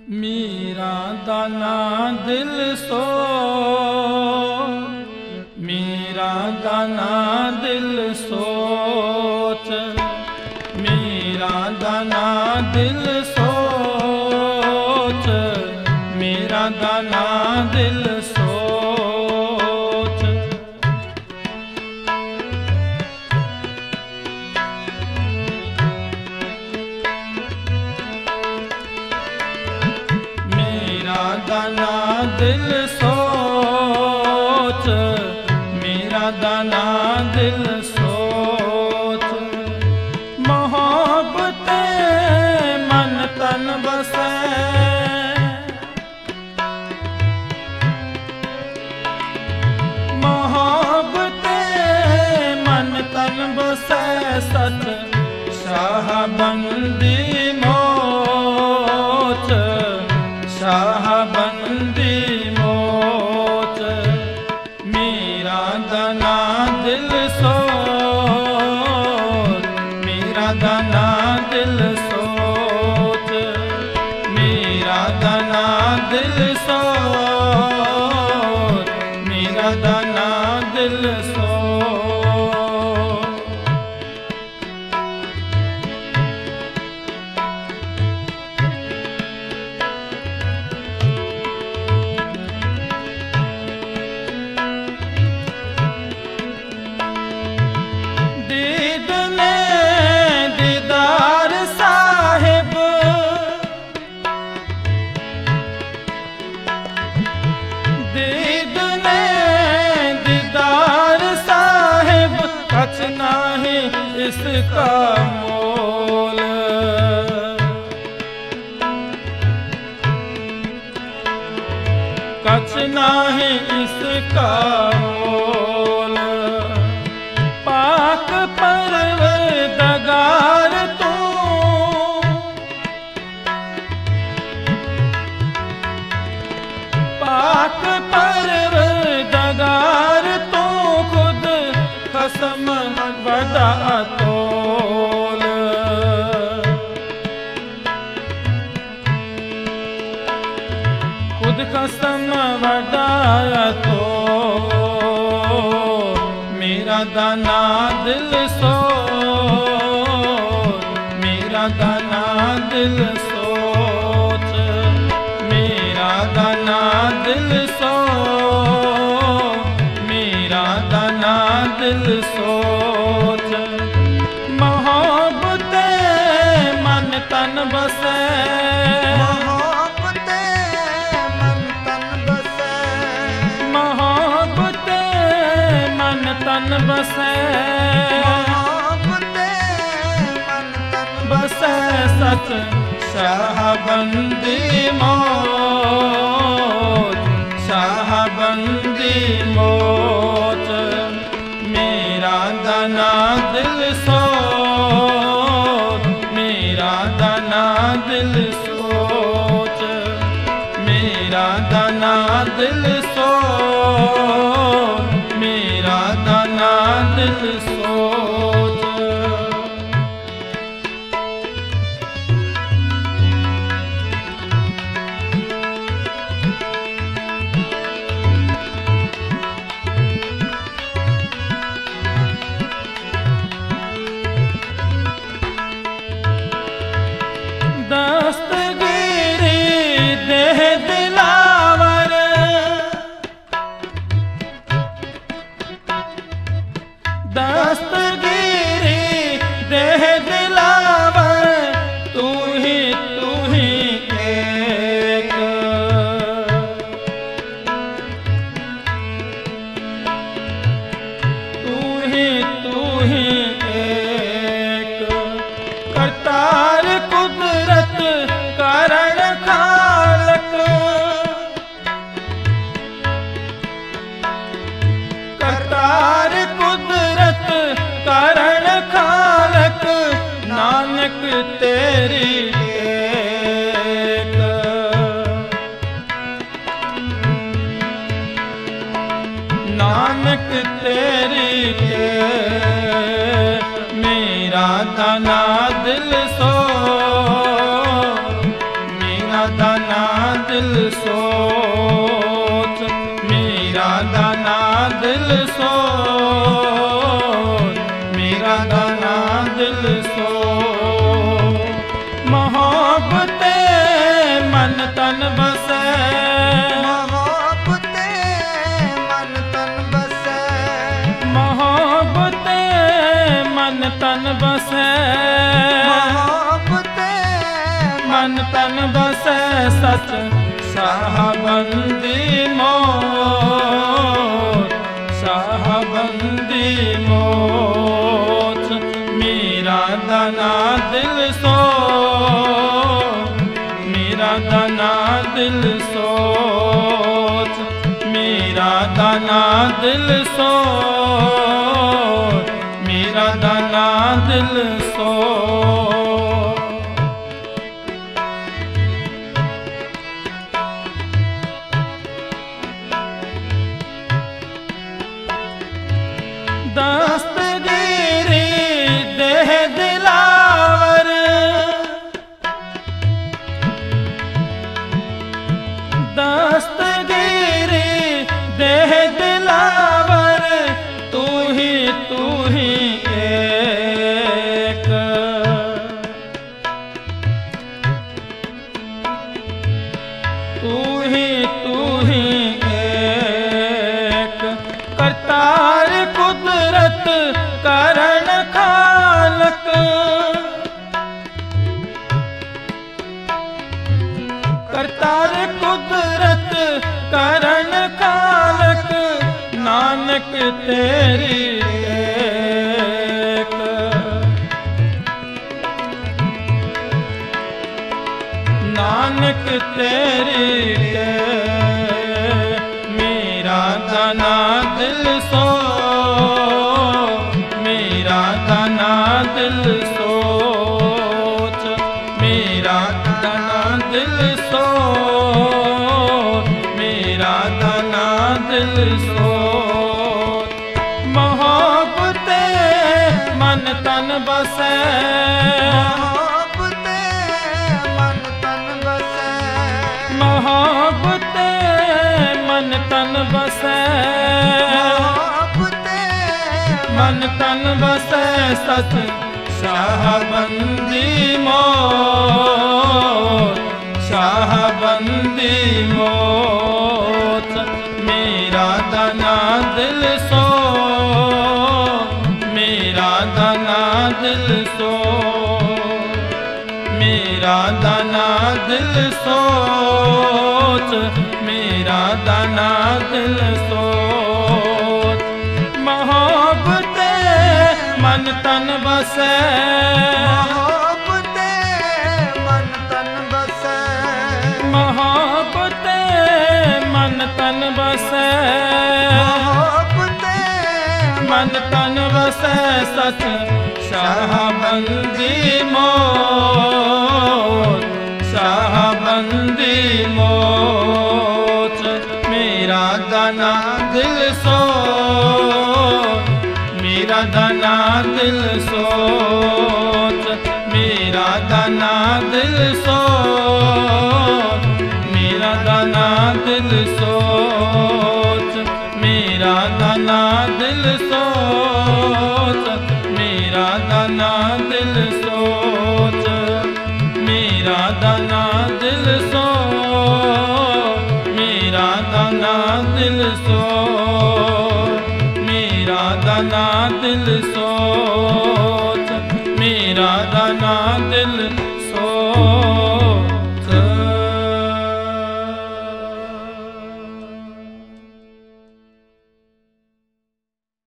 मेरा दाना दिल सो, मेरा दाना दिल सोच, मेरा दाना दिल सोच, मेरा दाना दिल सोच। मेरा दाना दिल सोच, मेरा दाना दिल सोच। मोहब्बते मन तन बसे, मोहब्बते मन तन बसे। सच शाहबंदी मोच, शाहबंदी मोच। मेरा दाना दिल सोच, मेरा दाना दिल सोच, मेरा दाना दिल सोच, मेरा दाना दिल सोच। इसका मोल, कछ नाही इसका मोल। पाक परवरदिगार तू, पाक परवरदिगार तू खुद कसम बड़ा तोल। खुद कसम बड़ा तोल। मेरा दाना दिल सोच, मेरा दाना दिल सोच, मेरा दाना दिल सोच, मेरा दाना दिल सोच। मोहब्बते मन तन बसे, मोहब्बते मन तन बसे, मोहब्बते मन तन बसे, मोहब्बते मन तन बसे। सच शाहबंदी मोच, शाहबंदी मोच। मेरा दाना दिल सोच, मेरा दाना दिल सोच, मेरा दाना दिल सोच, मेरा दाना दिल सोच। दस्तगीरी देह दिलावर, दस्तगीरी देह दिलावर। तू ही एक, तू ही एक। करतार कुदरत कारण खालक, करतार कुदरत कारण खालक। नानक तेरी एक, नानक तेरी एक। मेरा दाना दिल सो, मेरा दाना ਦਿਲ ਸੋਚ, ਮੇਰਾ ਦਾਨਾ ਦਿਲ ਸੋਚ, ਮੇਰਾ ਦਾਨਾ ਦਿਲ ਸੋਚ। ਮੁਹੱਬਤੇ ਮਨ ਤਨ ਬਸੈ, ਮੁਹੱਬਤੇ ਮਨ ਤਨ ਬਸੈ, ਮੁਹੱਬਤੇ ਮਨ ਤਨ ਬਸੈ, ਮੁਹੱਬਤੇ ਮਨ ਤਨ ਬਸੈ ਸਚ ਸਾਹਬੰਦੀ ਮੋਚ, ਸਾਹਬੰਦੀ ਮੋਚ। ਮੇਰਾ ਦਾਨਾ ਦਿਲ ਸੋਚ, ਮੇਰਾ ਦਾਨਾ ਦਿਲ ਸੋਚ, ਮੇਰਾ ਦਾਨਾ ਦਿਲ ਸੋਚ, ਮੇਰਾ ਦਾਨਾ ਦਿਲ ਸੋਚ। ਦਸਤਗੀਰੀ ਦੇਹ ਦਿਲਾਵਰ, ਦਸਤਗੀਰੀ ਦੇਹ ਦਿਲਾਵਰ, ਤੂੰ ਹੀ ਏਕ। ਤੂੰ ਹੀ ਏਕ, ਕਰਤਾਰ ਕੁਦਰਤ ਕਰਨ ਖਾਲਕ, ਕਰਤਾਰ ਕੁਦਰਤ ਕਰਨ ਖਾਲਕ, ਨਾਨਕ ਤੇਰੀ ਏਕ। ਨਾਨਕ ਤੇਰੀ ਏਕ। ਮੇਰਾ ਦਾਨਾ ਦਿਲ ਸੋਚ, ਮੇਰਾ ਦਾਨਾ ਦਿਲ ਸੋਚ, ਮੇਰਾ ਦਾਨਾ ਦਿਲ ਸੋਚ, ਮੇਰਾ ਦਾਨਾ ਦਿਲ ਸੋਚ। ਮੁਹੱਬਤੇ ਮਨ ਤਨ ਬਸੈ, ਮੁਹੱਬਤੇ ਮਨ ਤਨ ਬਸੈ, ਮੁਹੱਬਤੇ ਮਨ ਤਨ ਬਸੈ, ਮੁਹੱਬਤੇ ਮਨ ਤਨ ਬਸੈ ਸਚ ਸ਼ਾਹਬੰਦੀ ਮੋਚ, ਸ਼ਾਹਬੰਦੀ ਮੋਚ। ਮੇਰਾ ਦਾਨਾ ਦਿਲ ਸੋਚ, ਮੇਰਾ ਦਾਨਾ ਦਿਲ ਸੋਚ, ਮੇਰਾ ਦਾਨਾ ਦਿਲ ਸੋਚ, ਮੇਰਾ ਦਾਨਾ ਦਿਲ ਸੋਚ। ਮੁਹੱਬਤੇ ਮਨ ਤਨ ਬਸੈ, ਮੁਹੱਬਤੇ ਮਨ ਤਨ ਬਸੈ, ਮੁਹੱਬਤੇ ਮਨ ਤਨ ਬਸੈ, ਮੁਹੱਬਤੇ ਮਨ ਤਨ ਬਸੈ ਸਚ ਸ਼ਾਹਬੰਦੀ ਮੋਚ, ਸ਼ਾਹਬੰਦੀ ਮੋਚ। ਮੇਰਾ ਦਾਨਾ ਦਿਲ ਸੋਚ, ਮੇਰਾ ਦਾਨਾ ਦਿਲ ਸੋਚ, ਮੇਰਾ ਦਾਨਾ ਦਿਲ ਸੋਚ, ਮੇਰਾ ਦਾਨਾ ਦਿਲ ਸੋਚ, ਮੇਰਾ ਦਾਨਾ ਦਿਲ ਸੋਚ, ਮੇਰਾ ਦਾਨਾ ਦਿਲ ਸੋਚ, ਮੇਰਾ ਦਾਨਾ ਦਿਲ ਸੋਚ, ਮੇਰਾ ਦਾਨਾ ਦਿਲ ਸੋਚ, ਮੇਰਾ ਦਾਨਾ ਦਿਲ ਸੋਚ।